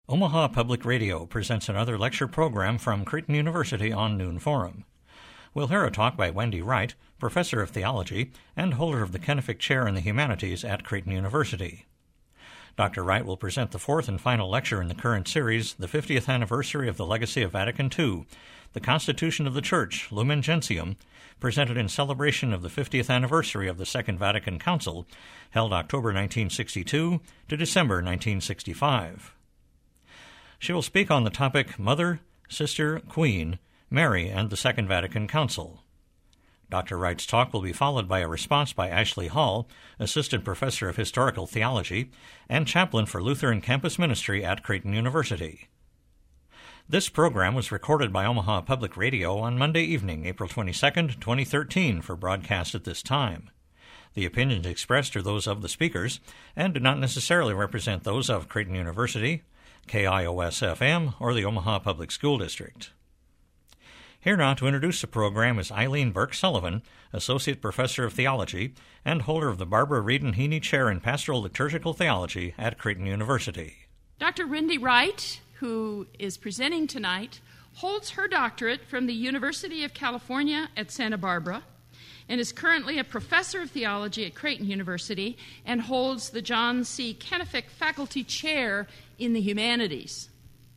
Omaha Public Radio presents another lecture program from Creighton University on Noon Forum. We'll hear a talk by Wendy Wright, Professor of Theology and holder of the Kenefick Chair in the Humanities at Creighton University. Dr. Wright will present the fourth and final lecture in the current series, the 50th anniversary of the legacy of Vatican II, the Constitution of the Church, Lumen Gentium, presented in celebration of the 50th anniversary of the Second Vatican Council, held October 1962 to December 1965. She will speak on the topic Mother, Sister, Queen, Mary, and the Second Vatican Council. Dr. Wright's talk will be followed by a response by Ashley Hall, Assistant Professor of Historical Theology and Chaplain for Lutheran Campus Ministry at Creighton University. This program was recorded by Omaha Public Radio on Monday evening, April 22, 2013, for broadcast at this time. The opinions expressed are those of the speakers and do not necessarily represent those of Creighton University, KIOS-FM, or the Omaha Public School District. Here now to introduce the program is Eileen Burke-Sullivan, Associate Professor of Theology and holder of the Barbara Reed and Heaney Chair in Pastoral Liturgical Theology at Creighton University. Dr. Wendy Wright, who is presenting tonight, holds her doctorate from the University of California at Santa Barbara and is currently a professor of theology at Creighton University and holds the John C. Kenefick Faculty Chair in the Humanities.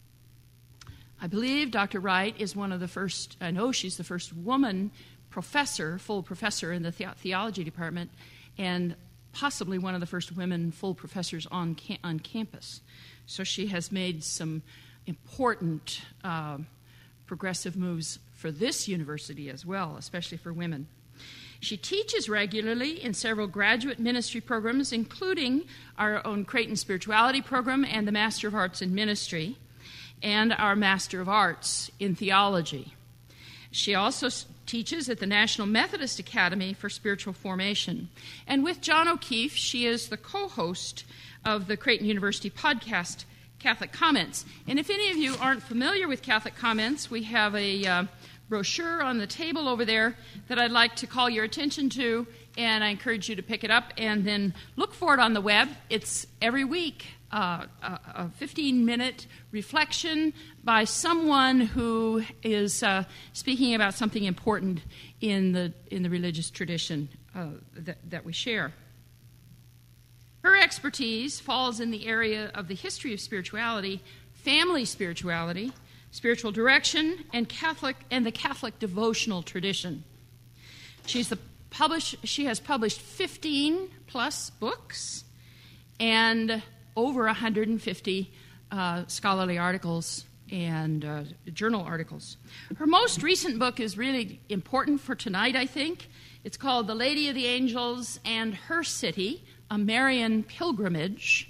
I believe Dr. Wright is one of the first, I know she's the first woman professor, full professor in the theology department, and possibly one of the first women full professors on campus. So she has made some important progressive moves for this university as well, especially for women. She teaches regularly in several graduate ministry programs, including our own Creighton Spirituality program and the Master of Arts in Ministry, and our Master of Arts in Theology. She also teaches at the National Methodist Academy for Spiritual Formation. And with John O'Keefe, she is the co-host of the Creighton University podcast, Catholic Comments. And if any of you aren't familiar with Catholic Comments, we have a brochure on the table over there that I'd like to call your attention to, and I encourage you to pick it up and then look for it on the web. It's every week a 15-minute reflection by someone who is speaking about something important in the religious tradition that we share. Her expertise falls in the area of the history of spirituality, family spirituality, spiritual direction, and the Catholic devotional tradition. She has published 15 plus books and over 150 scholarly articles and journal articles. Her most recent book is really important for tonight, I think. It's called The Lady of the Angels and Her City, a Marian Pilgrimage,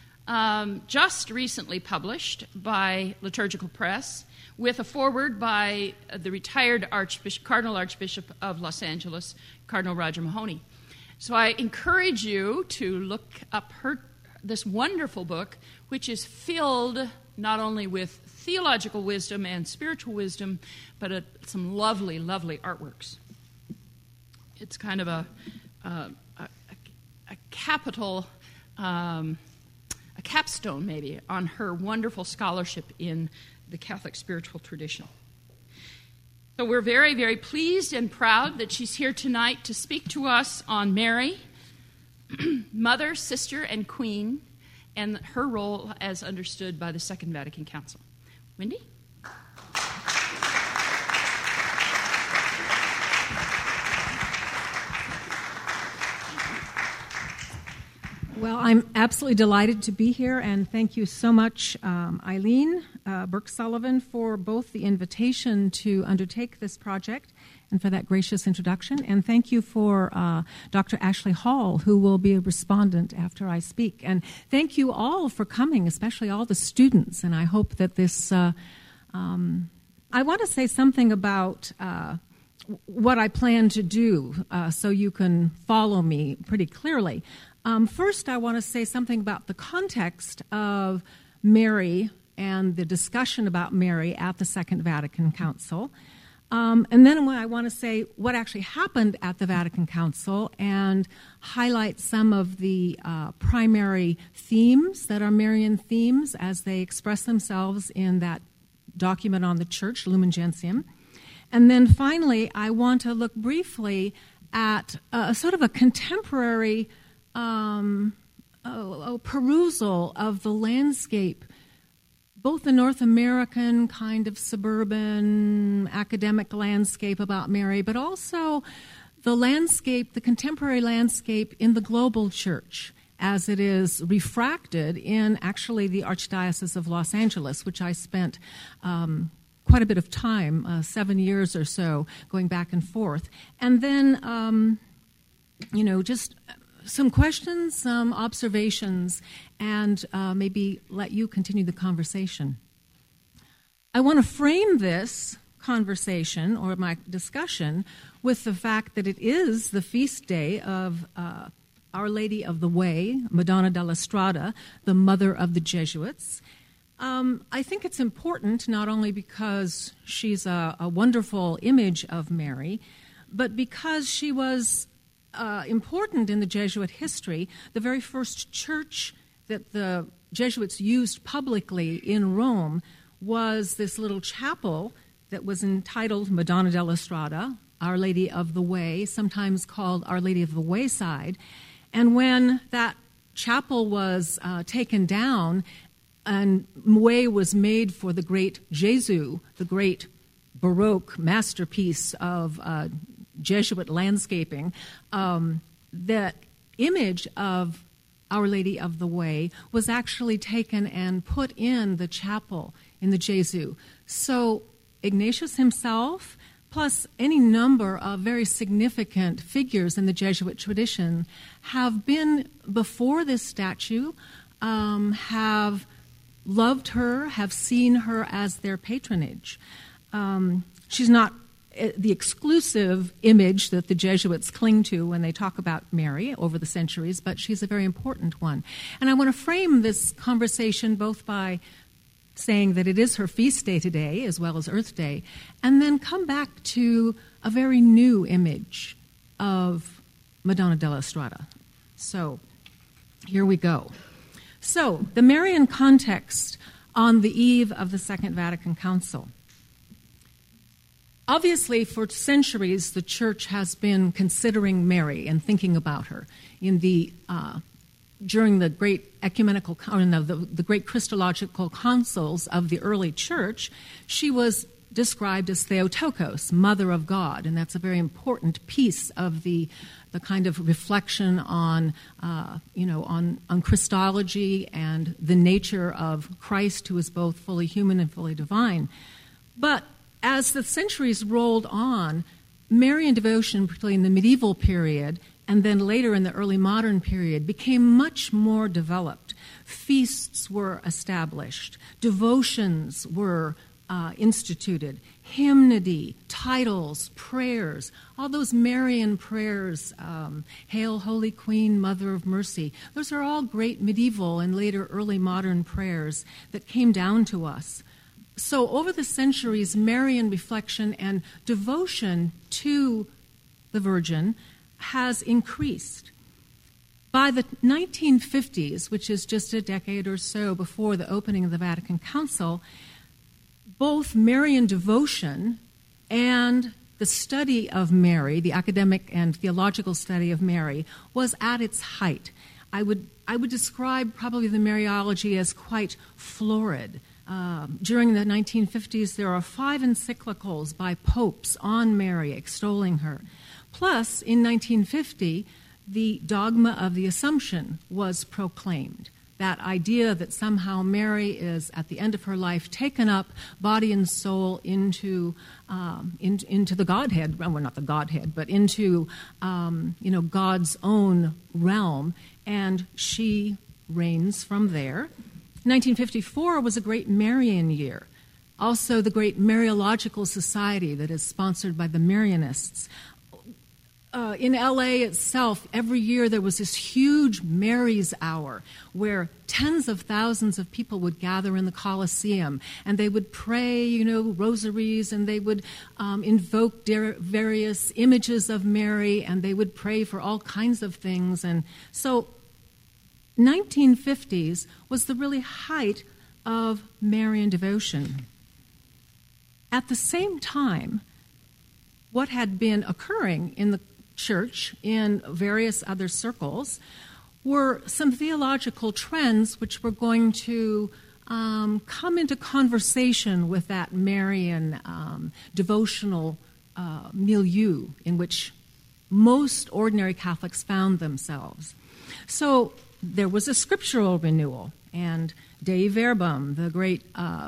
just recently published by Liturgical Press, with a foreword by the retired Cardinal Archbishop of Los Angeles, Cardinal Roger Mahony. So I encourage you to look up this wonderful book, which is filled not only with theological wisdom and spiritual wisdom, but some lovely, lovely artworks. It's kind of a capital, a capstone maybe, on her wonderful scholarship in the Catholic spiritual tradition. So we're very, very pleased and proud that she's here tonight to speak to us on Mary, Mother, Sister, and Queen, and her role as understood by the Second Vatican Council. Wendy? Well, I'm absolutely delighted to be here, and thank you so much, Eileen Burke-Sullivan, for both the invitation to undertake this project and for that gracious introduction. And thank you for Dr. Ashley Hall, who will be a respondent after I speak. And thank you all for coming, especially all the students. And I hope that this... I want to say something about what I plan to do so you can follow me pretty clearly. First, I want to say something about the context of Mary and the discussion about Mary at the Second Vatican Council. And then I want to say what actually happened at the Vatican Council and highlight some of the primary themes that are Marian themes as they express themselves in that document on the Church, Lumen Gentium. And then finally, I want to look briefly at a sort of a contemporary perusal of the landscape, both the North American kind of suburban academic landscape about Mary, but also the landscape, the contemporary landscape in the global church as it is refracted in actually the Archdiocese of Los Angeles, which I spent quite a bit of time, 7 years or so, going back and forth. And then, just some questions, some observations, and maybe let you continue the conversation. I want to frame this conversation or my discussion with the fact that it is the feast day of Our Lady of the Way, Madonna della Strada, the mother of the Jesuits. I think it's important not only because she's a wonderful image of Mary, but because she was important in the Jesuit history. The very first church that the Jesuits used publicly in Rome was this little chapel that was entitled Madonna della Strada, Our Lady of the Way, sometimes called Our Lady of the Wayside. And when that chapel was taken down and way was made for the great Gesù, the great Baroque masterpiece of Jesuit landscaping, that image of Our Lady of the Way was actually taken and put in the chapel in the Gesù. So Ignatius himself, plus any number of very significant figures in the Jesuit tradition, have been before this statue, have loved her, have seen her as their patronage. She's not the exclusive image that the Jesuits cling to when they talk about Mary over the centuries, but she's a very important one. And I want to frame this conversation both by saying that it is her feast day today as well as Earth Day, and then come back to a very new image of Madonna della Strada. So here we go. So the Marian context on the eve of the Second Vatican Council. Obviously, for centuries, the Church has been considering Mary and thinking about her. During the great ecumenical, the great Christological councils of the early Church, she was described as Theotokos, Mother of God, and that's a very important piece of the kind of reflection on Christology and the nature of Christ, who is both fully human and fully divine. But as the centuries rolled on, Marian devotion, particularly in the medieval period, and then later in the early modern period, became much more developed. Feasts were established. Devotions were instituted. Hymnody, titles, prayers, all those Marian prayers, Hail, Holy Queen, Mother of Mercy, those are all great medieval and later early modern prayers that came down to us. So over the centuries, Marian reflection and devotion to the Virgin has increased. By the 1950s, which is just a decade or so before the opening of the Vatican Council, both Marian devotion and the study of Mary, the academic and theological study of Mary, was at its height. I would describe probably the Mariology as quite florid. During the 1950s, there are 5 encyclicals by popes on Mary, extolling her. Plus, in 1950, the dogma of the Assumption was proclaimed. That idea that somehow Mary is, at the end of her life, taken up, body and soul, into the Godhead. Well, not the Godhead, but into God's own realm, and she reigns from there. 1954 was a great Marian year. Also, the great Mariological Society that is sponsored by the Marianists in LA itself, every year there was this huge Mary's Hour where tens of thousands of people would gather in the Coliseum, and they would pray, rosaries, and they would invoke various images of Mary, and they would pray for all kinds of things. And so 1950s was the really height of Marian devotion. At the same time, what had been occurring in the church in various other circles were some theological trends which were going to come into conversation with that Marian devotional milieu in which most ordinary Catholics found themselves. So there was a scriptural renewal, and Dei Verbum, the great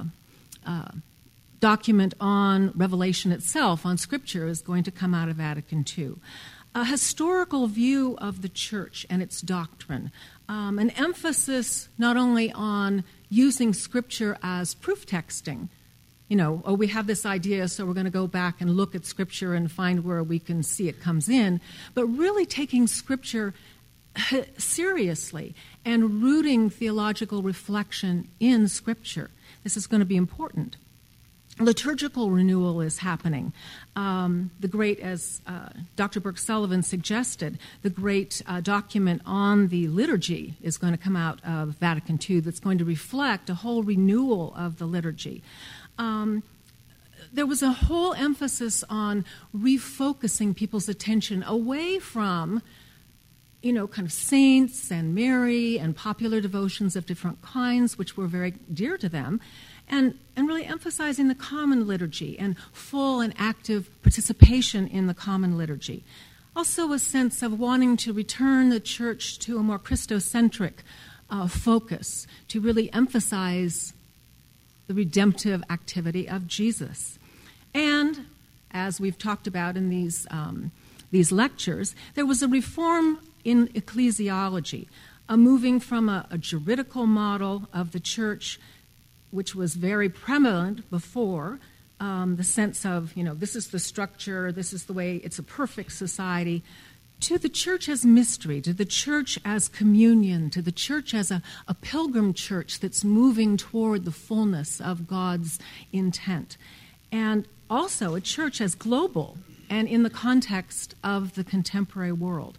document on Revelation itself, on Scripture, is going to come out of Vatican II. A historical view of the Church and its doctrine, an emphasis not only on using Scripture as proof texting, we have this idea, so we're going to go back and look at Scripture and find where we can see it comes in, but really taking Scripture seriously and rooting theological reflection in Scripture. This is going to be important. Liturgical renewal is happening. The great, as Dr. Burke-Sullivan suggested, the great document on the liturgy is going to come out of Vatican II that's going to reflect a whole renewal of the liturgy. There was a whole emphasis on refocusing people's attention away from kind of saints and Mary and popular devotions of different kinds, which were very dear to them, and really emphasizing the common liturgy and full and active participation in the common liturgy. Also a sense of wanting to return the church to a more Christocentric focus, to really emphasize the redemptive activity of Jesus. And, as we've talked about in these lectures, there was a reform in ecclesiology, a moving from a juridical model of the church, which was very prevalent before, the sense of, this is the structure, this is the way, it's a perfect society, to the church as mystery, to the church as communion, to the church as a pilgrim church that's moving toward the fullness of God's intent. And also a church as global and in the context of the contemporary world.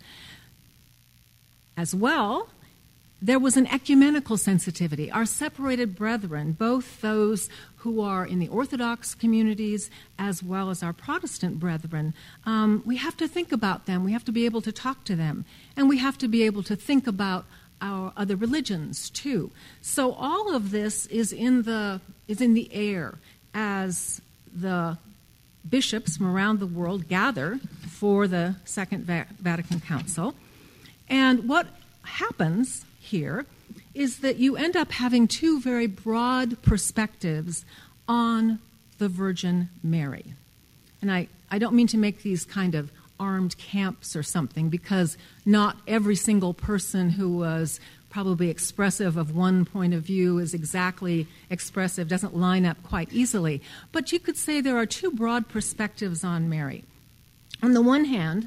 As well, there was an ecumenical sensitivity. Our separated brethren, both those who are in the Orthodox communities as well as our Protestant brethren, we have to think about them. We have to be able to talk to them. And we have to be able to think about our other religions, too. So all of this is in the air as the bishops from around the world gather for the Second Vatican Council. And what happens here is that you end up having two very broad perspectives on the Virgin Mary. And I don't mean to make these kind of armed camps or something, because not every single person who was probably expressive of one point of view is exactly expressive, doesn't line up quite easily. But you could say there are two broad perspectives on Mary. On the one hand,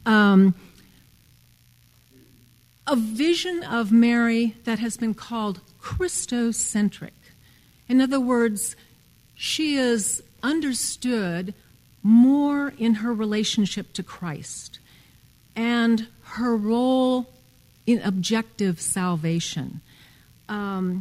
a vision of Mary that has been called Christocentric. In other words, she is understood more in her relationship to Christ and her role in objective salvation. That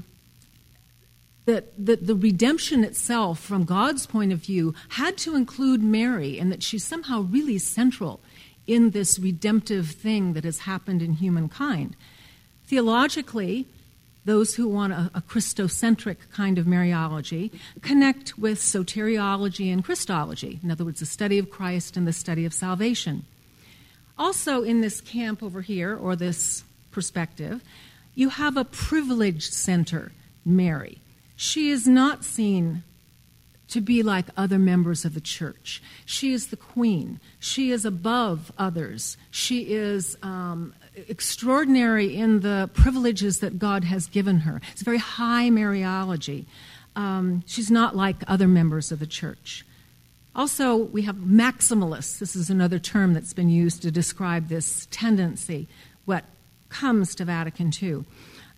the redemption itself, from God's point of view, had to include Mary, and that she's somehow really central in this redemptive thing that has happened in humankind. Theologically, those who want a Christocentric kind of Mariology connect with soteriology and Christology, in other words, the study of Christ and the study of salvation. Also in this camp over here, or this perspective, you have a privileged center, Mary. She is not seen to be like other members of the church. She is the queen. She is above others. She is extraordinary in the privileges that God has given her. It's a very high Mariology. She's not like other members of the church. Also, we have maximalists. This is another term that's been used to describe this tendency, what comes to Vatican II.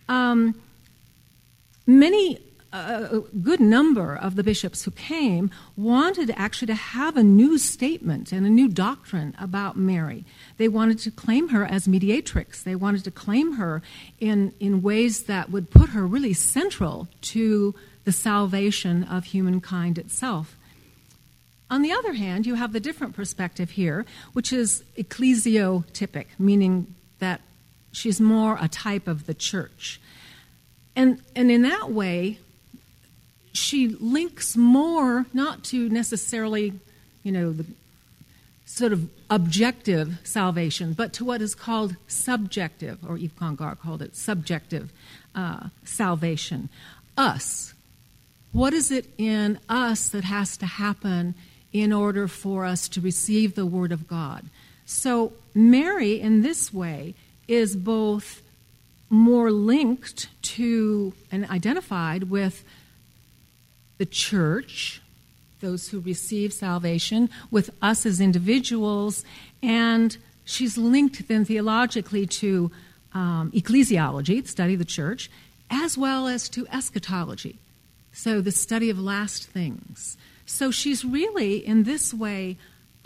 A good number of the bishops who came wanted actually to have a new statement and a new doctrine about Mary. They wanted to claim her as mediatrix. They wanted to claim her in ways that would put her really central to the salvation of humankind itself. On the other hand, you have the different perspective here, which is ecclesiotypic, meaning that she's more a type of the church. And in that way, she links more not to necessarily, the sort of objective salvation, but to what is called subjective, or Yves Congar called it subjective salvation. Us. What is it in us that has to happen in order for us to receive the Word of God? So Mary, in this way, is both more linked to and identified with the church, those who receive salvation, with us as individuals, and she's linked then theologically to ecclesiology, the study of the church, as well as to eschatology, so the study of last things. So she's really, in this way,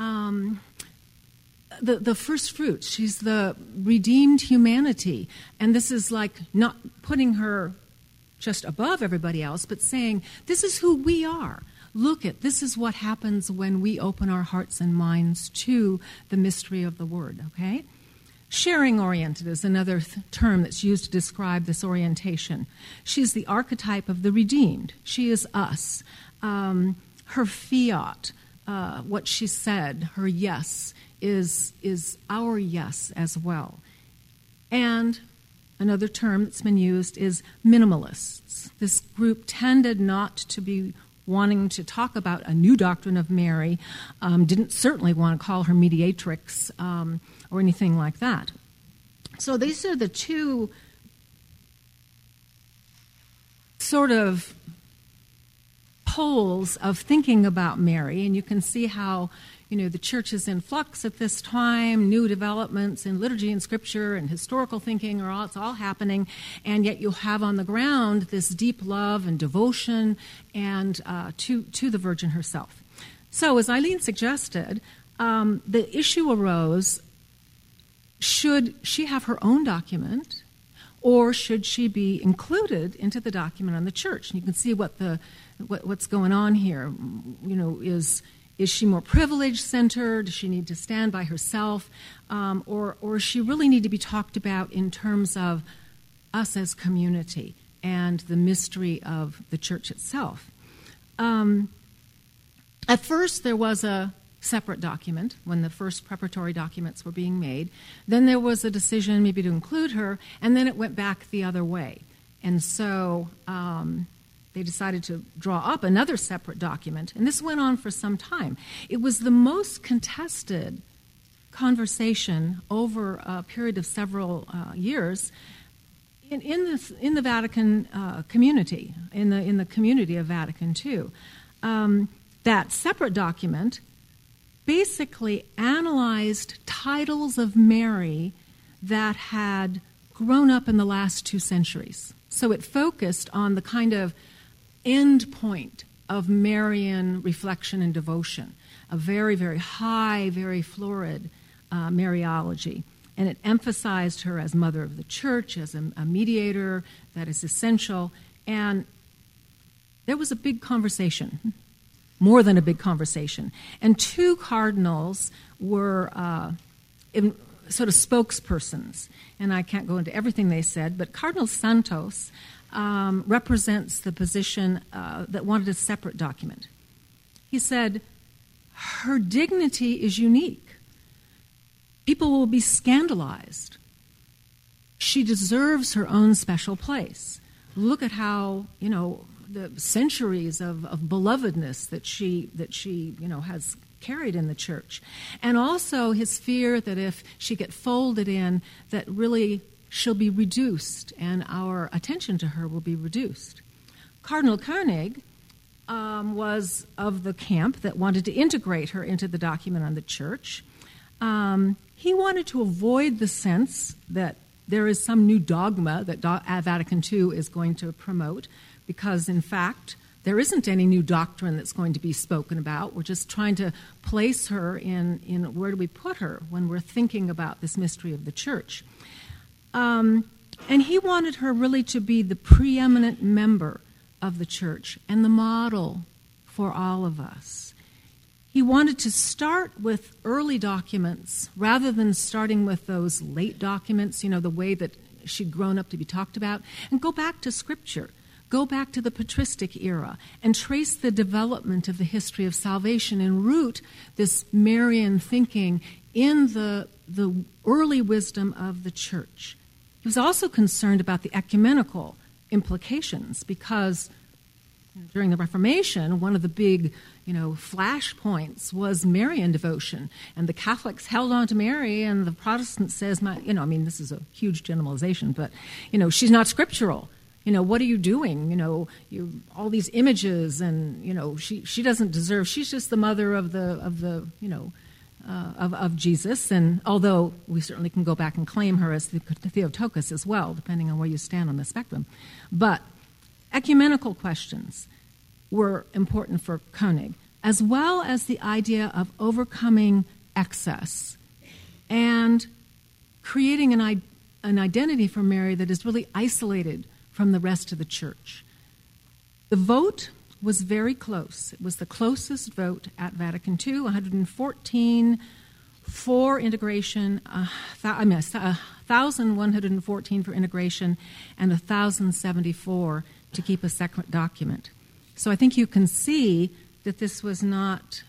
the first fruits. She's the redeemed humanity. And this is like not putting her just above everybody else, but saying, this is who we are. Look at, this is what happens when we open our hearts and minds to the mystery of the Word, okay? Sharing-oriented is another term that's used to describe this orientation. She's the archetype of the redeemed. She is us. Her fiat, what she said, her yes, is our yes as well. And another term that's been used is minimalists. This group tended not to be wanting to talk about a new doctrine of Mary, didn't certainly want to call her mediatrix or anything like that. So these are the two sort of poles of thinking about Mary, and you can see how the church is in flux at this time. New developments in liturgy and scripture and historical thinking it's all happening, and yet you have on the ground this deep love and devotion and to the Virgin herself. So, as Eileen suggested, the issue arose: should she have her own document, or should she be included into the document on the church? And you can see what's going on here. Is she more privilege-centered? Does she need to stand by herself? Or does she really need to be talked about in terms of us as community and the mystery of the church itself? At first, there was a separate document when the first preparatory documents were being made. Then there was a decision maybe to include her, and then it went back the other way. And so they decided to draw up another separate document, and this went on for some time. It was the most contested conversation over a period of several years in the Vatican community, in the community of Vatican II. That separate document basically analyzed titles of Mary that had grown up in the last 2 centuries. So it focused on the kind of end point of Marian reflection and devotion, a very, very high, very florid Mariology. And it emphasized her as mother of the church, as a mediator that is essential. And there was a big conversation, more than a big conversation. And 2 cardinals were sort of spokespersons. And I can't go into everything they said, but Cardinal Santos represents the position that wanted a separate document. He said, her dignity is unique. People will be scandalized. She deserves her own special place. Look at how, the centuries of belovedness that she has carried in the church. And also his fear that if she get folded in, that really she'll be reduced and our attention to her will be reduced. Cardinal Koenig was of the camp that wanted to integrate her into the document on the church. He wanted to avoid the sense that there is some new dogma that Vatican II is going to promote, because, in fact, there isn't any new doctrine that's going to be spoken about. We're just trying to place her in where do we put her when we're thinking about this mystery of the church. And he wanted her really to be the preeminent member of the church and the model for all of us. He wanted to start with early documents rather than starting with those late documents, the way that she'd grown up to be talked about, and go back to Scripture. Go back to the patristic era and trace the development of the history of salvation and root this Marian thinking in the early wisdom of the church. He was also concerned about the ecumenical implications, because during the Reformation, one of the big flashpoints was Marian devotion, and the Catholics held on to Mary, and the Protestant says, this is a huge generalization, but she's not scriptural. What are you doing? All these images, and she doesn't deserve. She's just the mother of of Jesus. And although we certainly can go back and claim her as the Theotokos as well, depending on where you stand on the spectrum, but ecumenical questions were important for Koenig, as well as the idea of overcoming excess and creating an identity for Mary that is really isolated from the rest of the church. The vote was very close. It was the closest vote at Vatican II, 114 for integration, 1,114 for integration, and 1,074 to keep a second document. So I think you can see that this was not,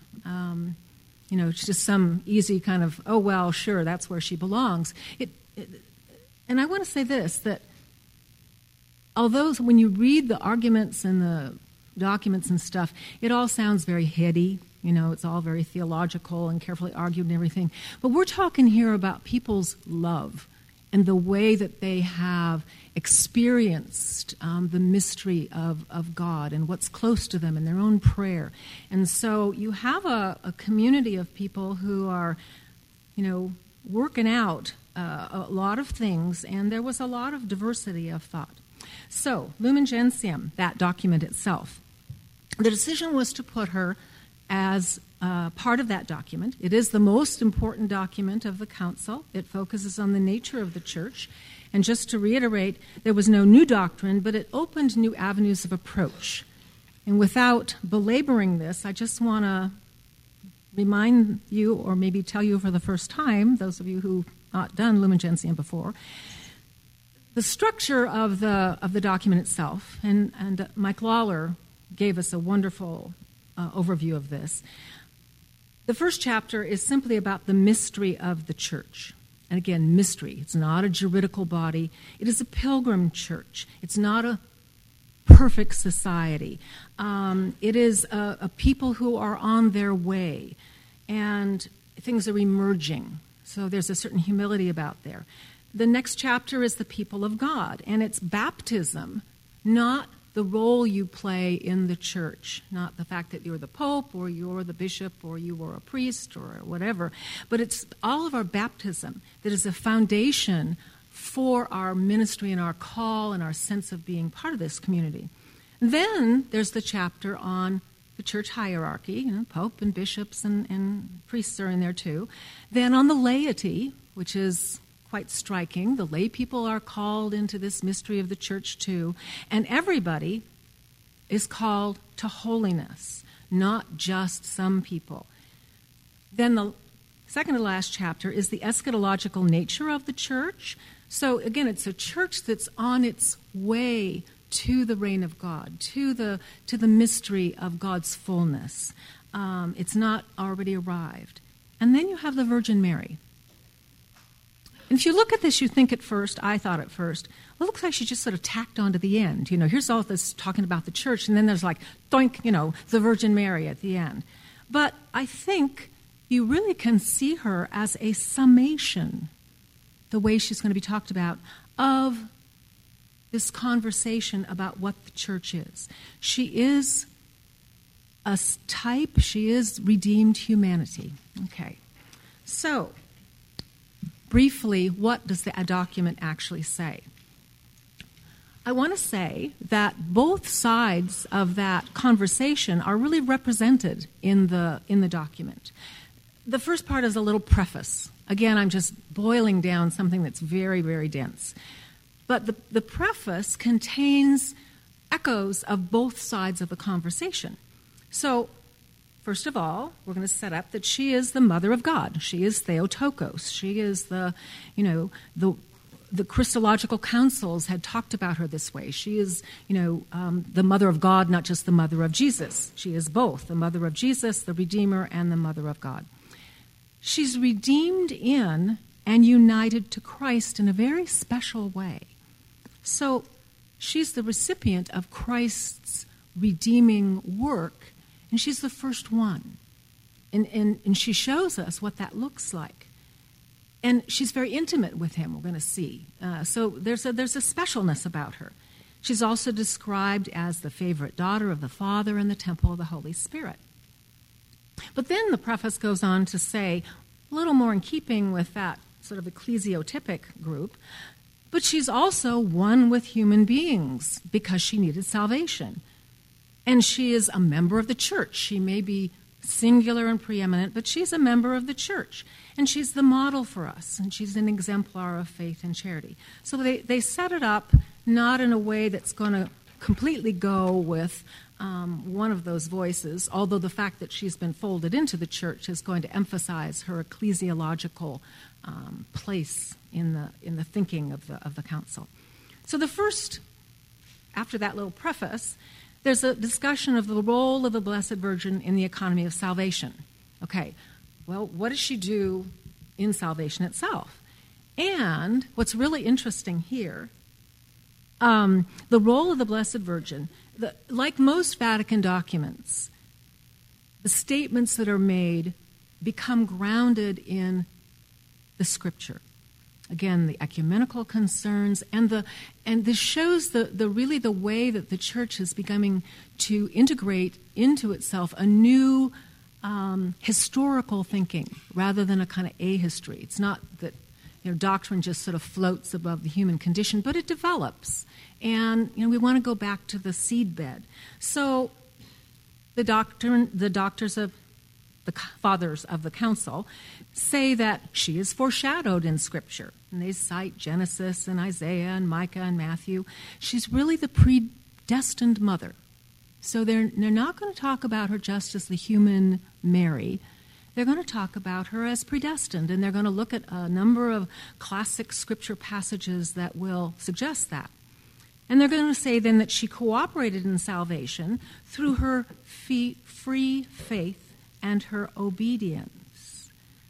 just some easy kind of, oh, well, sure, that's where she belongs. And I want to say this, that although when you read the arguments and the documents and stuff, it all sounds very heady. It's all very theological and carefully argued and everything. But we're talking here about people's love and the way that they have experienced the mystery of God and what's close to them in their own prayer. And so you have a community of people who are, working out a lot of things, and there was a lot of diversity of thought. So, Lumen Gentium, that document itself, the decision was to put her as part of that document. It is the most important document of the Council. It focuses on the nature of the Church. And just to reiterate, there was no new doctrine, but it opened new avenues of approach. And without belaboring this, I just want to remind you, or maybe tell you for the first time, those of you who've not done Lumen Gentium before, the structure of the document itself, and Mike Lawler gave us a wonderful overview of this. The first chapter is simply about the mystery of the church. And again, mystery. It's not a juridical body. It is a pilgrim church. It's not a perfect society. It is a people who are on their way, and things are emerging. So there's a certain humility about there. The next chapter is the people of God, and it's baptism, not the role you play in the church, not the fact that you're the pope or you're the bishop or you were a priest or whatever, but it's all of our baptism that is a foundation for our ministry and our call and our sense of being part of this community. Then there's the chapter on the church hierarchy, pope and bishops and priests are in there too. Then on the laity, which is quite striking. The lay people are called into this mystery of the church too, and everybody is called to holiness, not just some people. Then the second to last chapter is the eschatological nature of the church. So again, it's a church that's on its way to the reign of God, to the mystery of God's fullness. It's not already arrived. And then you have the Virgin Mary. And if you look at this, you think at first, I thought at first, well, it looks like she just sort of tacked on to the end. Here's all this talking about the church, and then there's like, doink, the Virgin Mary at the end. But I think you really can see her as a summation, the way she's going to be talked about, of this conversation about what the church is. She is a type. She is redeemed humanity. Okay. So, briefly, what does the document actually say? I want to say that both sides of that conversation are really represented in the document. The first part is a little preface. Again, I'm just boiling down something that's very, very dense. But the preface contains echoes of both sides of the conversation. So, first of all, we're going to set up that she is the mother of God. She is Theotokos. She is the Christological councils had talked about her this way. She is, the mother of God, not just the mother of Jesus. She is both the mother of Jesus, the Redeemer, and the mother of God. She's redeemed in and united to Christ in a very special way. So she's the recipient of Christ's redeeming work, and she's the first one. And she shows us what that looks like. And she's very intimate with him, we're going to see. So there's a specialness about her. She's also described as the favorite daughter of the Father in the temple of the Holy Spirit. But then the preface goes on to say, a little more in keeping with that sort of ecclesiotypic group, but she's also one with human beings because she needed salvation. And she is a member of the church. She may be singular and preeminent, but she's a member of the church. And she's the model for us, and she's an exemplar of faith and charity. So they set it up not in a way that's going to completely go with one of those voices, although the fact that she's been folded into the church is going to emphasize her ecclesiological place in the thinking of the council. So the first, after that little preface, there's a discussion of the role of the Blessed Virgin in the economy of salvation. Okay, well, what does she do in salvation itself? And what's really interesting here, the role of the Blessed Virgin, like most Vatican documents, the statements that are made become grounded in the Scripture. Again, the ecumenical concerns, and this shows the really the way that the Church is becoming to integrate into itself a new historical thinking rather than a kind of ahistory. It's not that doctrine just sort of floats above the human condition, but it develops. And we want to go back to the seedbed. So the doctors of the fathers of the council say that she is foreshadowed in Scripture. And they cite Genesis and Isaiah and Micah and Matthew. She's really the predestined mother. So they're not going to talk about her just as the human Mary. They're going to talk about her as predestined, and they're going to look at a number of classic Scripture passages that will suggest that. And they're going to say then that she cooperated in salvation through her free faith and her obedience.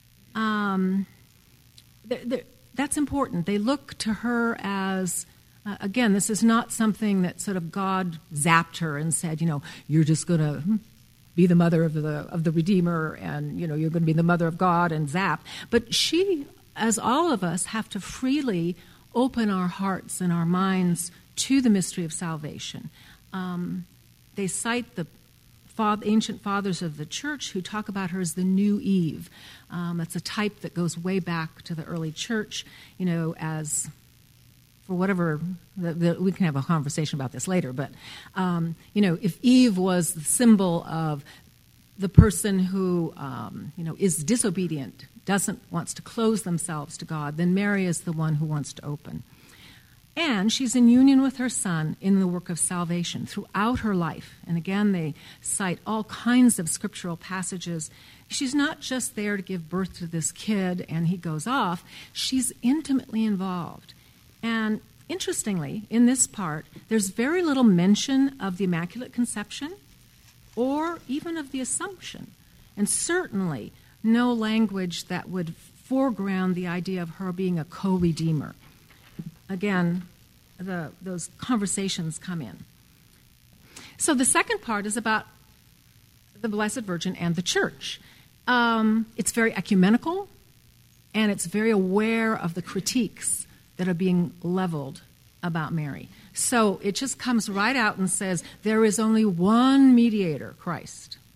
That's important. They look to her as, again, this is not something that sort of God zapped her and said, you're just going to be the mother of the Redeemer, and you're going to be the mother of God, and zap. But she, as all of us, have to freely open our hearts and our minds to the mystery of salvation. They cite the ancient fathers of the church who talk about her as the new Eve. That's a type that goes way back to the early church, as for whatever, we can have a conversation about this later, but, if Eve was the symbol of the person who, is disobedient, wants to close themselves to God, then Mary is the one who wants to open. And she's in union with her Son in the work of salvation throughout her life. And again, they cite all kinds of scriptural passages. She's not just there to give birth to this kid and he goes off. She's intimately involved. And interestingly, in this part, there's very little mention of the Immaculate Conception or even of the Assumption. And certainly no language that would foreground the idea of her being a co-redeemer. Again, those conversations come in. So the second part is about the Blessed Virgin and the Church. It's very ecumenical, and it's very aware of the critiques that are being leveled about Mary. So it just comes right out and says, there is only one mediator, Christ.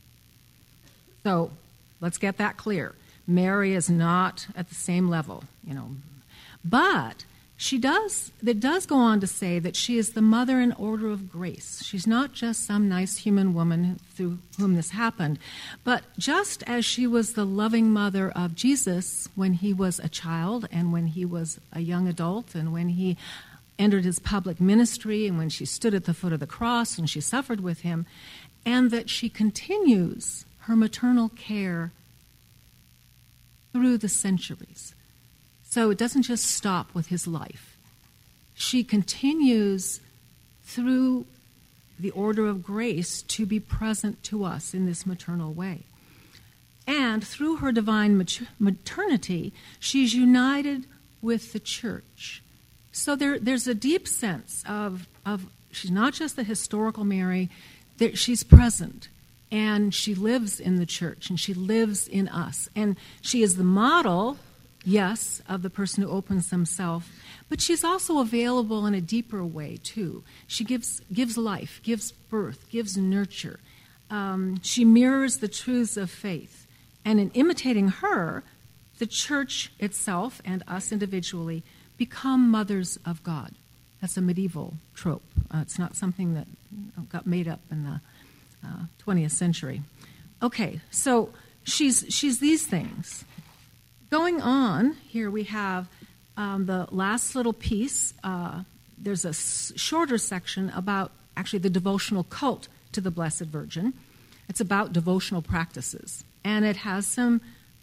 So let's get that clear. Mary is not at the same level, But it does go on to say that she is the mother in order of grace. She's not just some nice human woman through whom this happened, but just as she was the loving mother of Jesus when he was a child and when he was a young adult and when he entered his public ministry and when she stood at the foot of the cross and she suffered with him, and that she continues her maternal care through the centuries. So it doesn't just stop with his life. She continues through the order of grace to be present to us in this maternal way. And through her divine maternity, she's united with the church. So there's a deep sense of she's not just the historical Mary, that she's present. And she lives in the church, and she lives in us. And she is the model, yes, of the person who opens himself, but she's also available in a deeper way, too. She gives life, gives birth, gives nurture. She mirrors the truths of faith. And in imitating her, the church itself and us individually become mothers of God. That's a medieval trope. It's not something that got made up in the 20th century. Okay, so she's these things. Going on, here we have the last little piece. There's a shorter section about actually the devotional cult to the Blessed Virgin. It's about devotional practices, and it has some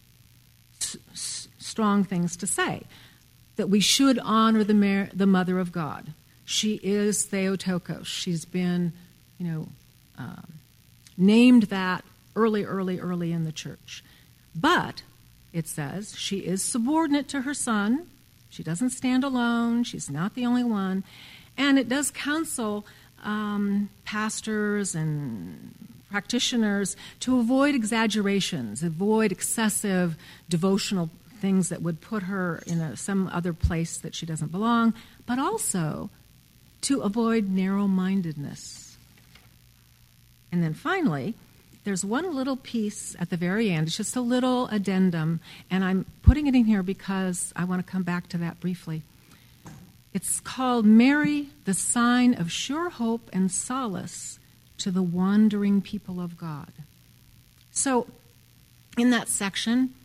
strong things to say. That we should honor the Mother of God. She is Theotokos. She's been, named that early in the church. But, it says, she is subordinate to her son. She doesn't stand alone. She's not the only one. And it does counsel pastors and practitioners to avoid exaggerations, avoid excessive devotional things that would put her in some other place that she doesn't belong, but also to avoid narrow-mindedness. And then finally, there's one little piece at the very end. It's just a little addendum, and I'm putting it in here because I want to come back to that briefly. It's called Mary, the Sign of Sure Hope and Solace to the Wandering People of God. So, in that section,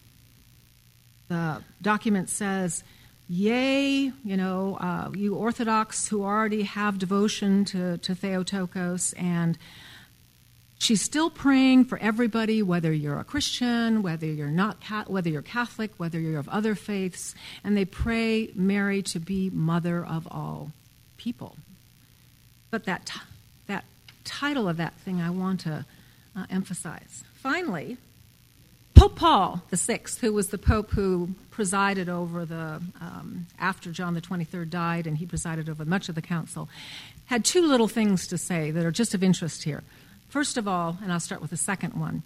the document says, yea, you Orthodox who already have devotion to Theotokos, and she's still praying for everybody, whether you're a Christian, whether you're not, whether you're Catholic, whether you're of other faiths, and they pray Mary to be mother of all people. But that title of that thing I want to emphasize. Finally, Pope Paul VI, who was the Pope who presided over after John the 23rd died, and he presided over much of the council, had two little things to say that are just of interest here. First of all, and I'll start with the second one,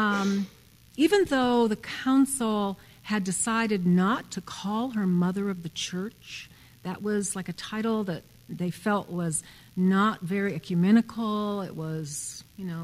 even though the council had decided not to call her Mother of the Church, that was like a title that they felt was not very ecumenical. It was,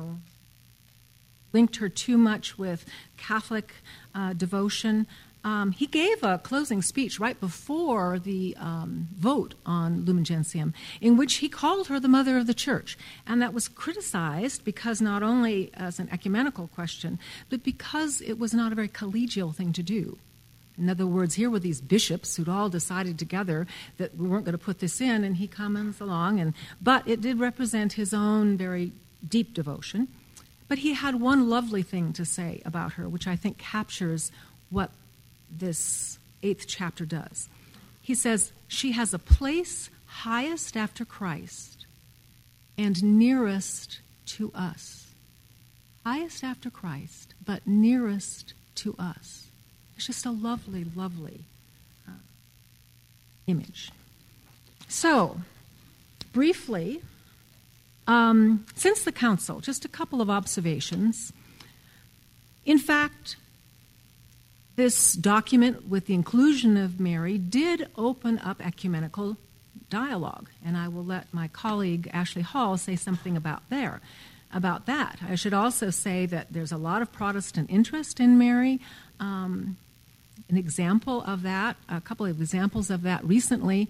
linked her too much with Catholic devotion. He gave a closing speech right before the vote on Lumen Gentium, in which he called her the Mother of the Church. And that was criticized because not only as an ecumenical question, but because it was not a very collegial thing to do. In other words, here were these bishops who'd all decided together that we weren't going to put this in, and he comes along. But it did represent his own very deep devotion. But he had one lovely thing to say about her, which I think captures what this 8th chapter does. He says, she has a place highest after Christ and nearest to us. Highest after Christ, but nearest to us. It's just a lovely, lovely image. So, briefly, since the council, just a couple of observations. In fact, this document with the inclusion of Mary did open up ecumenical dialogue, and I will let my colleague Ashley Hall say something about there. about that. I should also say that there's a lot of Protestant interest in Mary. An example of that, a couple of examples of that recently,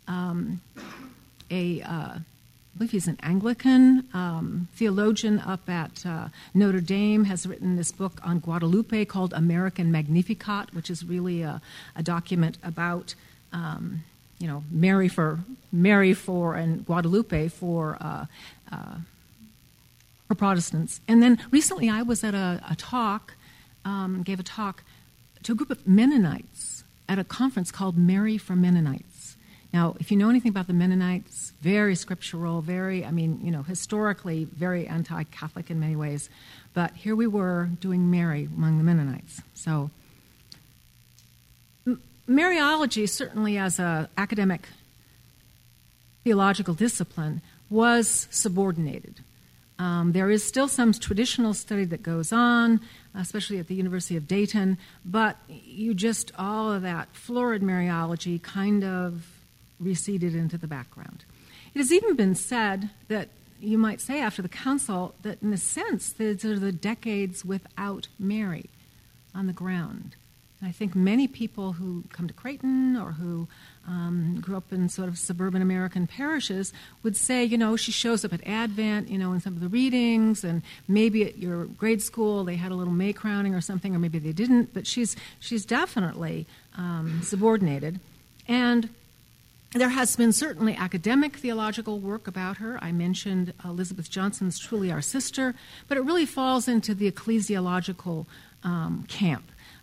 I believe he's an Anglican theologian up at Notre Dame, has written this book on Guadalupe called American Magnificat, which is really a document about Mary for and Guadalupe for Protestants. And then recently I was at a talk, gave a talk to a group of Mennonites at a conference called Mary for Mennonites. Now, if you know anything about the Mennonites, very scriptural, historically very anti-Catholic in many ways. But here we were doing Mary among the Mennonites. So Mariology, certainly as an academic theological discipline, was subordinated. There is still some traditional study that goes on, especially at the University of Dayton, but all of that florid Mariology kind of receded into the background. It has even been said that you might say after the council that in a sense these are the decades without Mary on the ground. And I think many people who come to Creighton or who grew up in sort of suburban American parishes would say, she shows up at Advent, in some of the readings, and maybe at your grade school they had a little May crowning or something, or maybe they didn't, but she's definitely subordinated. And there has been certainly academic theological work about her. I mentioned Elizabeth Johnson's Truly Our Sister, but it really falls into the ecclesiological camp.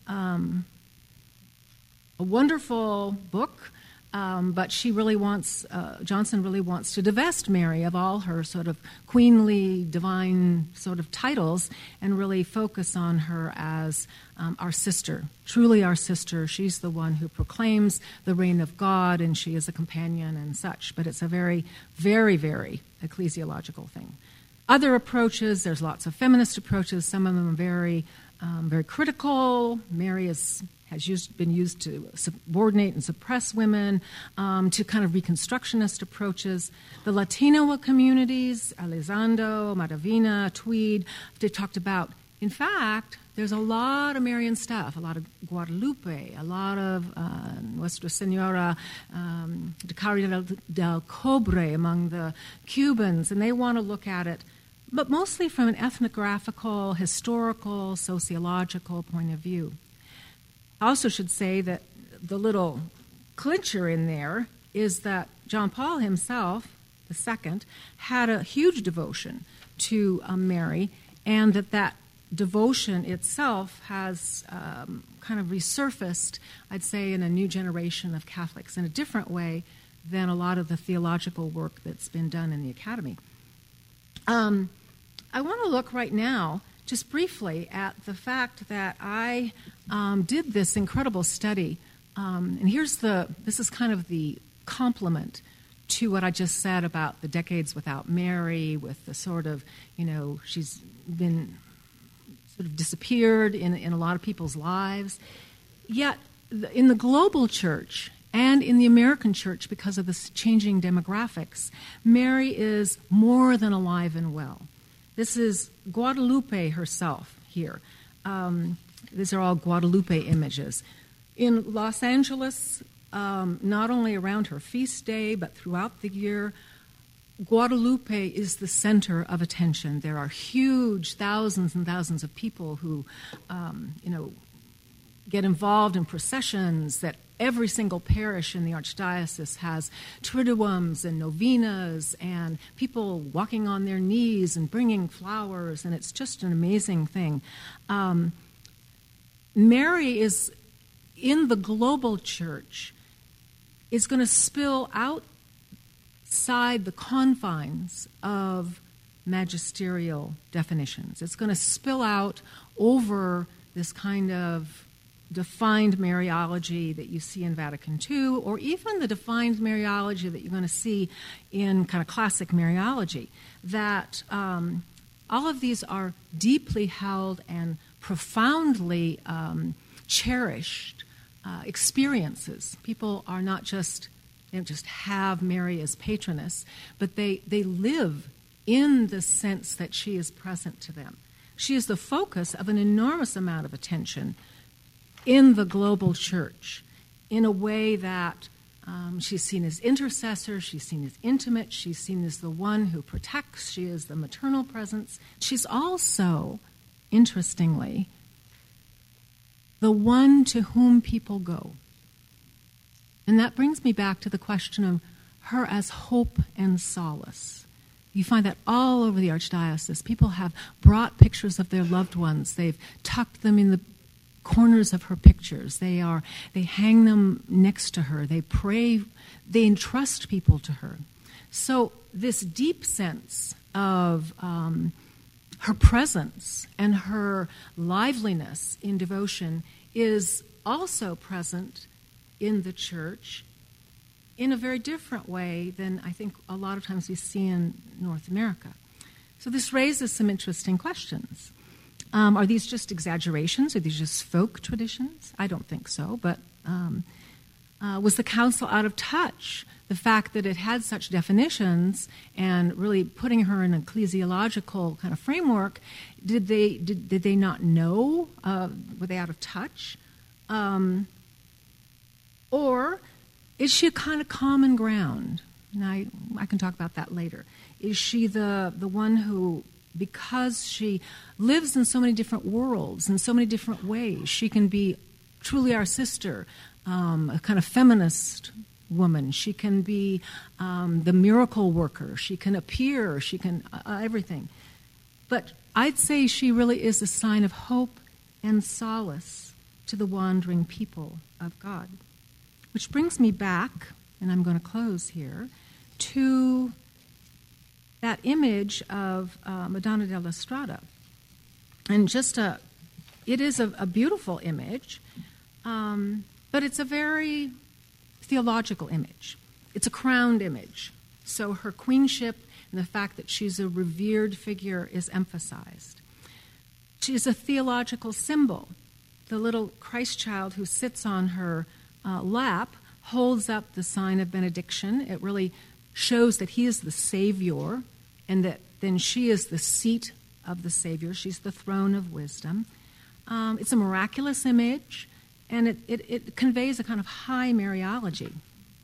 A wonderful book, but Johnson really wants to divest Mary of all her sort of queenly, divine sort of titles and really focus on her as our sister, truly our sister. She's the one who proclaims the reign of God, and she is a companion and such. But it's a very, very, very ecclesiological thing. Other approaches, there's lots of feminist approaches. Some of them are very, very critical. Mary has been used to subordinate and suppress women, to kind of reconstructionist approaches. The Latino communities, Elizondo, Madavina, Tweed, they talked about, in fact, there's a lot of Marian stuff, a lot of Guadalupe, a lot of Nuestra Senora de Caridad del Cobre among the Cubans, and they want to look at it, but mostly from an ethnographical, historical, sociological point of view. I also should say that the little clincher in there is that John Paul himself, II, had a huge devotion to Mary, and that devotion itself has kind of resurfaced, I'd say, in a new generation of Catholics in a different way than a lot of the theological work that's been done in the Academy. I want to look right now just briefly at the fact that I did this incredible study, and this is kind of the complement to what I just said about the decades without Mary, with the sort of, she's been sort of disappeared in a lot of people's lives. Yet in the global church and in the American church, because of the changing demographics, Mary is more than alive and well. This is Guadalupe herself here. These are all Guadalupe images. In Los Angeles, not only around her feast day, but throughout the year, Guadalupe is the center of attention. There are huge thousands and thousands of people who, get involved in processions. That every single parish in the Archdiocese has triduums and novenas and people walking on their knees and bringing flowers, and it's just an amazing thing. Mary is, in the global church, is going to spill outside the confines of magisterial definitions. It's going to spill out over this kind of defined Mariology that you see in Vatican II, or even the defined Mariology that you're going to see in kind of classic Mariology, that all of these are deeply held and profoundly cherished experiences. People are not just, they don't just have Mary as patroness, but they live in the sense that she is present to them. She is the focus of an enormous amount of attention in the global church in a way that she's seen as intercessor, she's seen as intimate, she's seen as the one who protects, she is the maternal presence. She's also, interestingly, the one to whom people go. And that brings me back to the question of her as hope and solace. You find that all over the Archdiocese. People have brought pictures of their loved ones. They've tucked them in the corners of her pictures. They hang them next to her. They pray. They entrust people to her. So this deep sense of her presence and her liveliness in devotion is also present in the church in a very different way than I think a lot of times we see in North America. So this raises some interesting questions. Are these just exaggerations? Are these just folk traditions? I don't think so. But was the council out of touch? The fact that it had such definitions and really putting her in an ecclesiological kind of framework, did they not know? Were they out of touch? Or is she a kind of common ground? And I can talk about that later. Is she the one who, because she lives in so many different worlds, in so many different ways, she can be truly our sister, a kind of feminist woman. She can be the miracle worker. She can appear. She can everything. But I'd say she really is a sign of hope and solace to the wandering people of God. Which brings me back, and I'm going to close here, to that image of Madonna della Strada. And it is a beautiful image, but it's a very theological image. It's a crowned image. So her queenship and the fact that she's a revered figure is emphasized. She is a theological symbol. The little Christ child who sits on her lap holds up the sign of benediction. It really shows that he is the Savior, and that then she is the seat of the Savior. She's the throne of wisdom. It's a miraculous image, and it conveys a kind of high Mariology.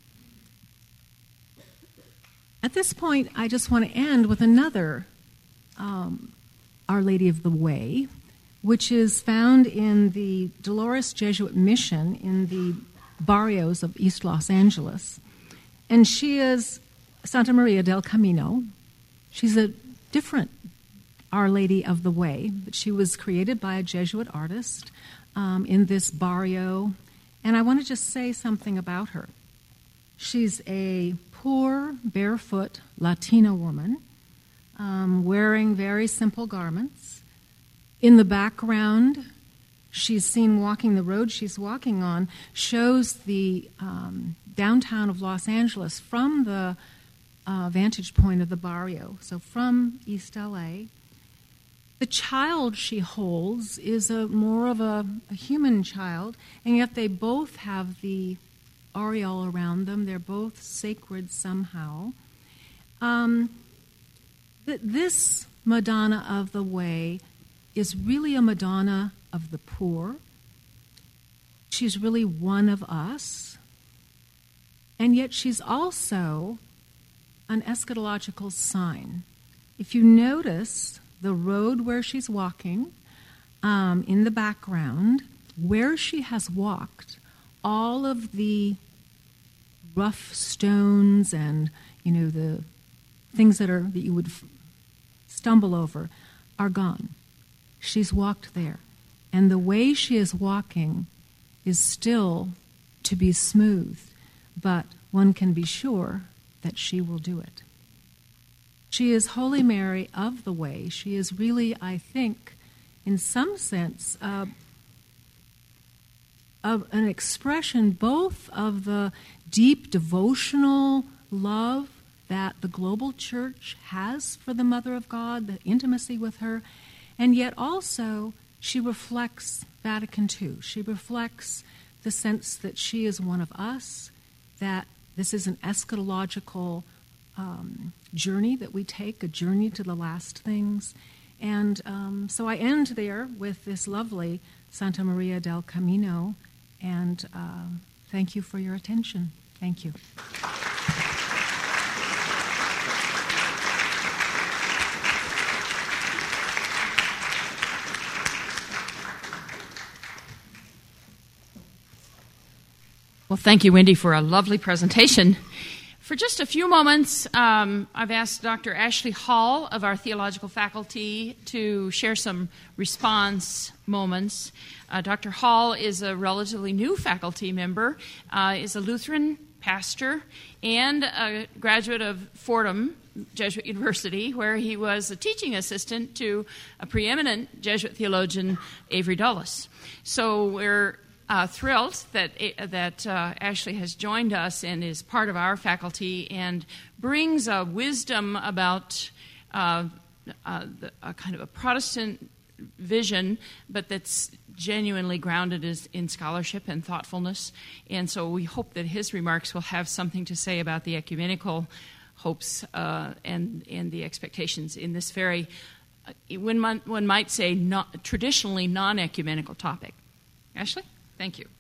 At this point, I just want to end with another Our Lady of the Way, which is found in the Dolores Jesuit Mission in the barrios of East Los Angeles. And she is Santa Maria del Camino. She's a different Our Lady of the Way, but she was created by a Jesuit artist in this barrio. And I want to just say something about her. She's a poor, barefoot Latina woman wearing very simple garments. In the background, she's seen walking the road she's walking on, shows the downtown of Los Angeles from the vantage point of the barrio, so from East LA. The child she holds is more of a human child, and yet they both have the aureole around them. They're both sacred somehow. This Madonna of the Way is really a Madonna of the poor. She's really one of us. And yet she's also an eschatological sign. If you notice the road where she's walking, in the background, where she has walked, all of the rough stones and, the things that you would stumble over are gone. She's walked there. And the way she is walking is still to be smooth, but one can be sure that she will do it. She is Holy Mary of the Way. She is really, I think, in some sense, of an expression both of the deep devotional love that the global church has for the Mother of God, the intimacy with her, and yet also she reflects Vatican II. She reflects the sense that she is one of us, that this is an eschatological journey that we take, a journey to the last things. And so I end there with this lovely Santa Maria del Camino, and thank you for your attention. Thank you. Well, thank you, Wendy, for a lovely presentation. For just a few moments, I've asked Dr. Ashley Hall of our theological faculty to share some response moments. Dr. Hall is a relatively new faculty member, is a Lutheran pastor, and a graduate of Fordham Jesuit University, where he was a teaching assistant to a preeminent Jesuit theologian, Avery Dulles. So we're thrilled that Ashley has joined us and is part of our faculty and brings a wisdom about a kind of a Protestant vision, but that's genuinely grounded in scholarship and thoughtfulness. And so we hope that his remarks will have something to say about the ecumenical hopes and the expectations in this very, one might say, traditionally non-ecumenical topic. Ashley? Thank you.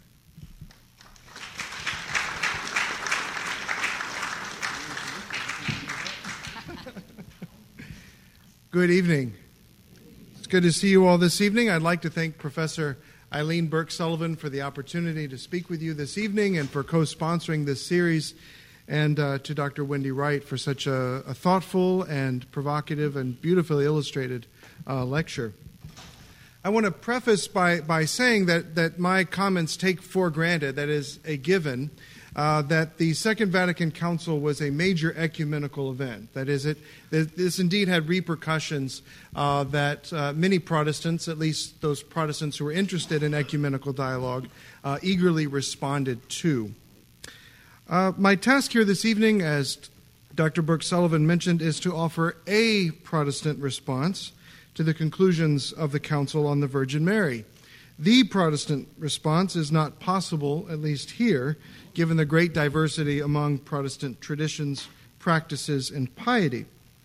Good evening. It's good to see you all this evening. I'd like to thank Professor Eileen Burke-Sullivan for the opportunity to speak with you this evening and for co-sponsoring this series, and to Dr. Wendy Wright for such a thoughtful and provocative and beautifully illustrated lecture. I want to preface by saying that my comments take for granted, that is a given, that the Second Vatican Council was a major ecumenical event. That is, this indeed had repercussions that many Protestants, at least those Protestants who were interested in ecumenical dialogue, eagerly responded to. My task here this evening, as Dr. Burke-Sullivan mentioned, is to offer a Protestant response to the conclusions of the Council on the Virgin Mary. The Protestant response is not possible, at least here, given the great diversity among Protestant traditions, practices, and piety.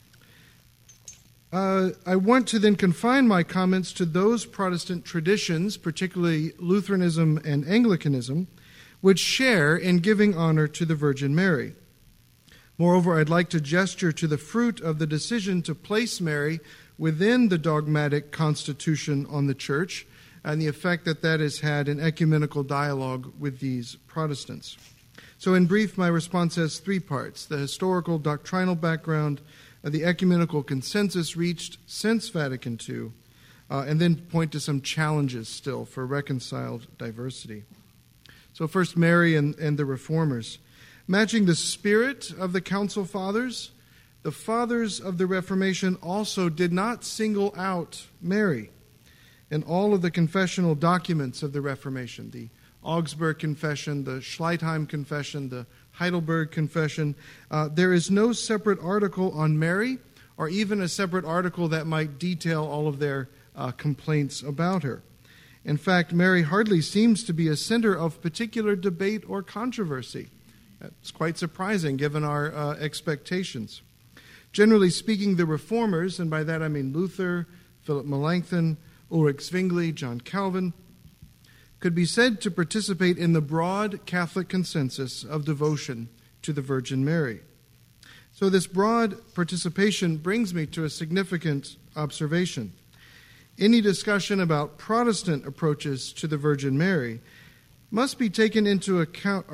I want to then confine my comments to those Protestant traditions, particularly Lutheranism and Anglicanism, which share in giving honor to the Virgin Mary. Moreover, I'd like to gesture to the fruit of the decision to place Mary within the dogmatic constitution on the Church and the effect that has had in ecumenical dialogue with these Protestants. So in brief, my response has three parts: the historical doctrinal background, the ecumenical consensus reached since Vatican II, and then point to some challenges still for reconciled diversity. So first, Mary and the Reformers. Matching the spirit of the Council Fathers, the Fathers of the Reformation also did not single out Mary. In all of the confessional documents of the Reformation, the Augsburg Confession, the Schleitheim Confession, the Heidelberg Confession, there is no separate article on Mary or even a separate article that might detail all of their complaints about her. In fact, Mary hardly seems to be a center of particular debate or controversy. It's quite surprising given our expectations. Generally speaking, the Reformers, and by that I mean Luther, Philip Melanchthon, Ulrich Zwingli, John Calvin, could be said to participate in the broad Catholic consensus of devotion to the Virgin Mary. So this broad participation brings me to a significant observation. Any discussion about Protestant approaches to the Virgin Mary must take into account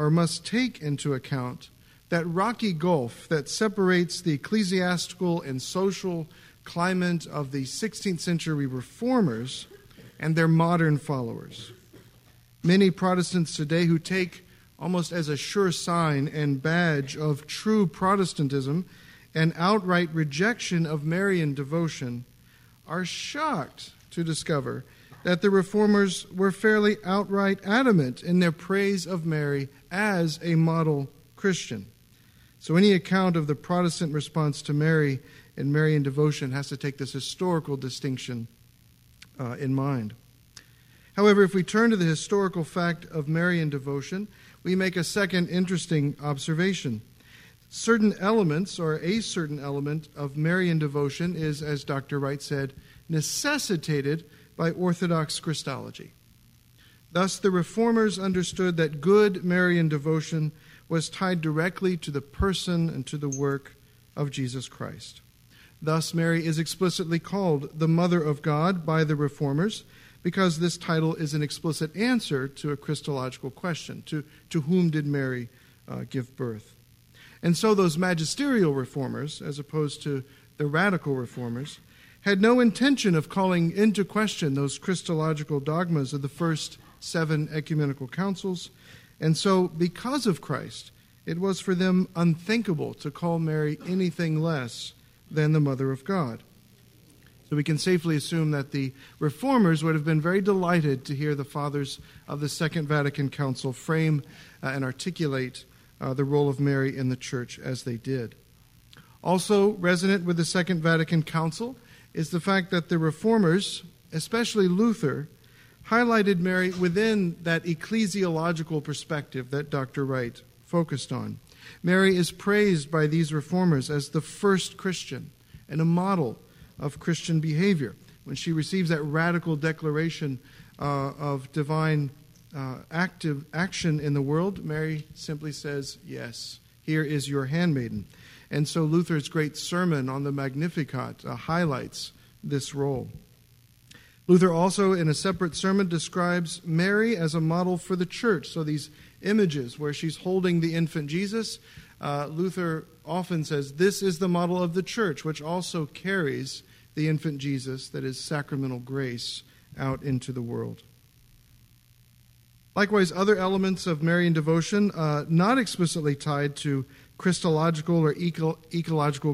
that rocky gulf that separates the ecclesiastical and social climate of the 16th century Reformers and their modern followers. Many Protestants today who take almost as a sure sign and badge of true Protestantism an outright rejection of Marian devotion are shocked to discover that the Reformers were fairly outright adamant in their praise of Mary as a model Christian. So any account of the Protestant response to Mary and Marian devotion has to take this historical distinction in mind. However, if we turn to the historical fact of Marian devotion, we make a second interesting observation. certain elements, or a certain element of Marian devotion is, as Dr. Wright said, necessitated by Orthodox Christology. Thus, the Reformers understood that good Marian devotion was tied directly to the person and to the work of Jesus Christ. Thus, Mary is explicitly called the Mother of God by the Reformers, because this title is an explicit answer to a Christological question. To whom did Mary give birth? And so those magisterial Reformers, as opposed to the radical Reformers, had no intention of calling into question those Christological dogmas of the first 7 ecumenical councils. And so, because of Christ, it was for them unthinkable to call Mary anything less than the Mother of God. So we can safely assume that the Reformers would have been very delighted to hear the fathers of the Second Vatican Council frame and articulate the role of Mary in the Church as they did. Also resonant with the Second Vatican Council is the fact that the Reformers, especially Luther, highlighted Mary within that ecclesiological perspective that Dr. Wright focused on. Mary is praised by these Reformers as the first Christian and a model of Christian behavior. When she receives that radical declaration of divine active action in the world, Mary simply says, "Yes, here is your handmaiden." And so Luther's great sermon on the Magnificat highlights this role. Luther also, in a separate sermon, describes Mary as a model for the church. So these images where she's holding the infant Jesus, Luther often says, this is the model of the church, which also carries the infant Jesus, that is sacramental grace, out into the world. Likewise, other elements of Marian devotion, not explicitly tied to Christological or ecclesiological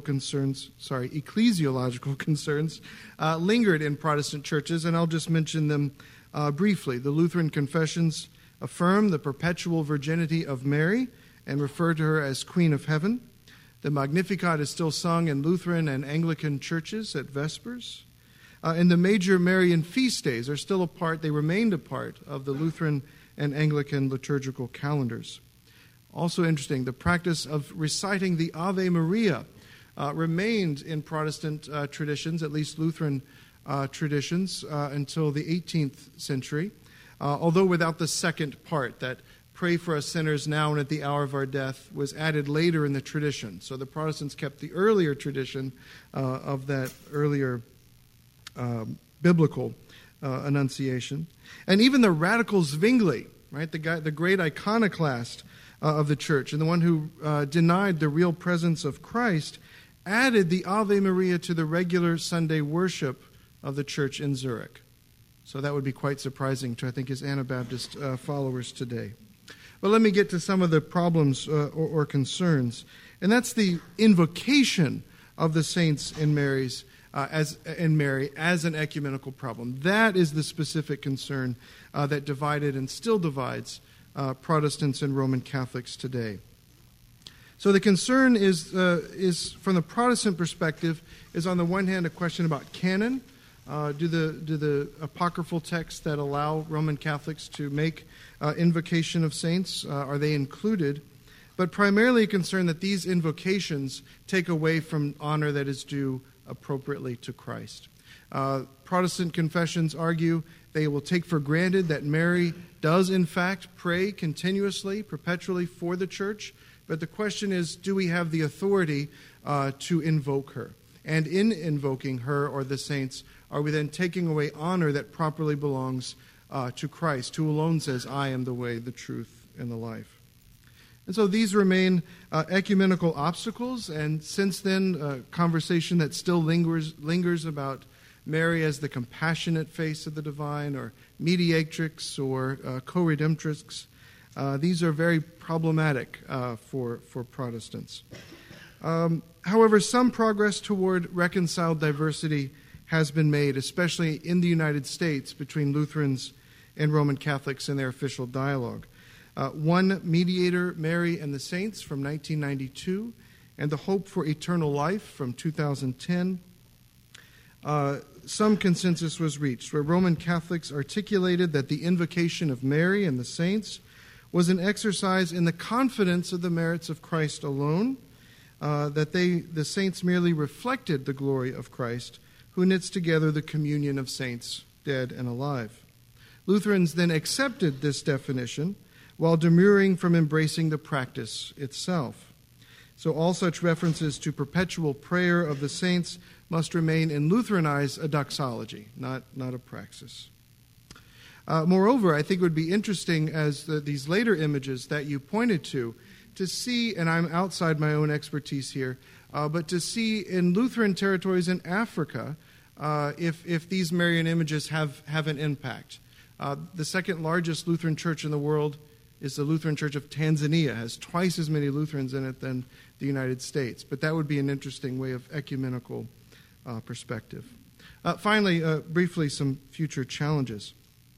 concerns, lingered in Protestant churches, and I'll just mention them briefly. The Lutheran confessions affirm the perpetual virginity of Mary and refer to her as Queen of Heaven. The Magnificat is still sung in Lutheran and Anglican churches at Vespers. And the major Marian feast days are still they remained a part of the Lutheran and Anglican liturgical calendars. Also interesting, the practice of reciting the Ave Maria remained in Protestant traditions, at least Lutheran traditions, until the 18th century, although without the second part, that "Pray for us sinners now and at the hour of our death" was added later in the tradition. So the Protestants kept the earlier tradition of that earlier biblical annunciation. And even the radical Zwingli, right, the great iconoclast of the church, and the one who denied the real presence of Christ, added the Ave Maria to the regular Sunday worship of the church in Zurich. So that would be quite surprising to, I think, his Anabaptist followers today. But let me get to some of the problems or concerns. And that's the invocation of the saints in Mary as an ecumenical problem. That is the specific concern that divided and still divides Protestants and Roman Catholics today. So the concern is from the Protestant perspective, is on the one hand a question about canon. Do the apocryphal texts that allow Roman Catholics to make invocation of saints, are they included? But primarily a concern that these invocations take away from honor that is due appropriately to Christ. Protestant confessions argue they will take for granted that Mary does in fact pray continuously, perpetually for the church, but the question is, do we have the authority to invoke her? And in invoking her or the saints, are we then taking away honor that properly belongs to Christ, who alone says, "I am the way, the truth, and the life"? And so these remain ecumenical obstacles, and since then, a conversation that still lingers about Mary as the compassionate face of the divine, or mediatrix, or co-redemptrix. These are very problematic for Protestants. However, some progress toward reconciled diversity has been made, especially in the United States, between Lutherans and Roman Catholics in their official dialogue. One Mediator, Mary and the Saints from 1992, and The Hope for Eternal Life from 2010. Some consensus was reached, where Roman Catholics articulated that the invocation of Mary and the saints was an exercise in the confidence of the merits of Christ alone, that the saints merely reflected the glory of Christ, who knits together the communion of saints, dead and alive. Lutherans then accepted this definition while demurring from embracing the practice itself. So all such references to perpetual prayer of the saints must remain in Lutheran eyes a doxology, not a praxis. Moreover, I think it would be interesting as these later images that you pointed to see, and I'm outside my own expertise here, but to see in Lutheran territories in Africa if these Marian images have an impact. The second largest Lutheran church in the world is the Lutheran Church of Tanzania. It has twice as many Lutherans in it than the United States. But that would be an interesting way of ecumenical perspective. Finally, briefly, some future challenges.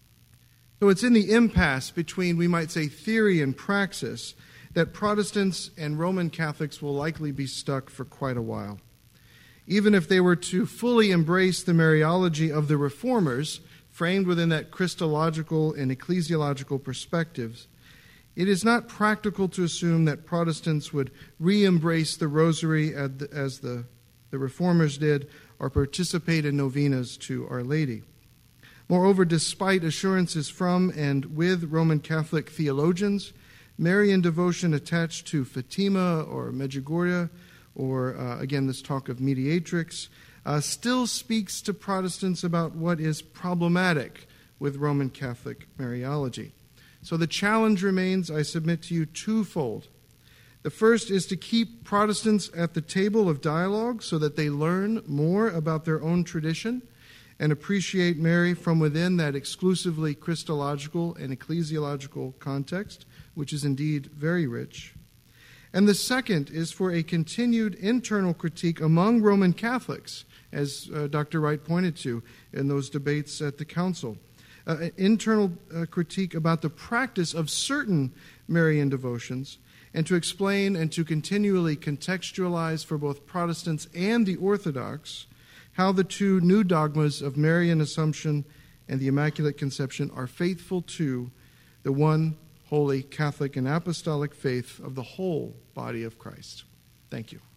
So it's in the impasse between, we might say, theory and praxis that Protestants and Roman Catholics will likely be stuck for quite a while. Even if they were to fully embrace the Mariology of the Reformers, framed within that Christological and ecclesiological perspectives, it is not practical to assume that Protestants would re-embrace the Rosary as the Reformers did, or participate in novenas to Our Lady. Moreover, despite assurances from and with Roman Catholic theologians, Marian devotion attached to Fatima or Medjugorje, or again this talk of mediatrix, still speaks to Protestants about what is problematic with Roman Catholic Mariology. So the challenge remains, I submit to you, twofold. The first is to keep Protestants at the table of dialogue so that they learn more about their own tradition and appreciate Mary from within that exclusively Christological and ecclesiological context, which is indeed very rich. And the second is for a continued internal critique among Roman Catholics, as Dr. Wright pointed to in those debates at the Council. An internal critique about the practice of certain Marian devotions, and to explain and to continually contextualize for both Protestants and the Orthodox how the two new dogmas of Marian Assumption and the Immaculate Conception are faithful to the one holy Catholic and Apostolic faith of the whole body of Christ. Thank you.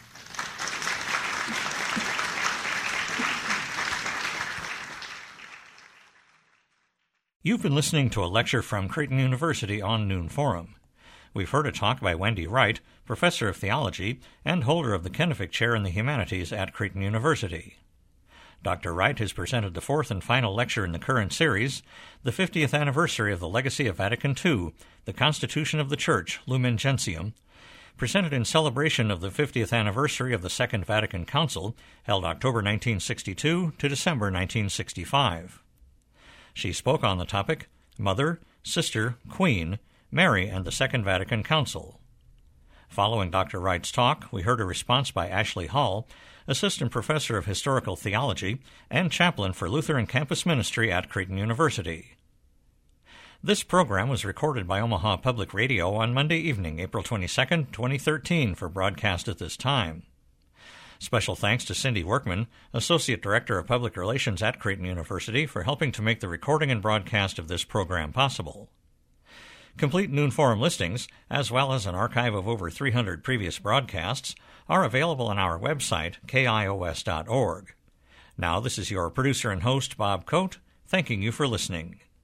You've been listening to a lecture from Creighton University on Noon Forum. We've heard a talk by Wendy Wright, Professor of Theology and holder of the Kenefick Chair in the Humanities at Creighton University. Dr. Wright has presented the fourth and final lecture in the current series, the 50th anniversary of the legacy of Vatican II, the Constitution of the Church, Lumen Gentium, presented in celebration of the 50th anniversary of the Second Vatican Council, held October 1962 to December 1965. She spoke on the topic, Mother, Sister, Queen, Mary and the Second Vatican Council. Following Dr. Wright's talk, we heard a response by Ashley Hall, Assistant Professor of Historical Theology and Chaplain for Lutheran Campus Ministry at Creighton University. This program was recorded by Omaha Public Radio on Monday evening, April 22, 2013, for broadcast at this time. Special thanks to Cindy Workman, Associate Director of Public Relations at Creighton University, for helping to make the recording and broadcast of this program possible. Complete Noon Forum listings, as well as an archive of over 300 previous broadcasts, are available on our website, kios.org. Now, this is your producer and host, Bob Coate, thanking you for listening.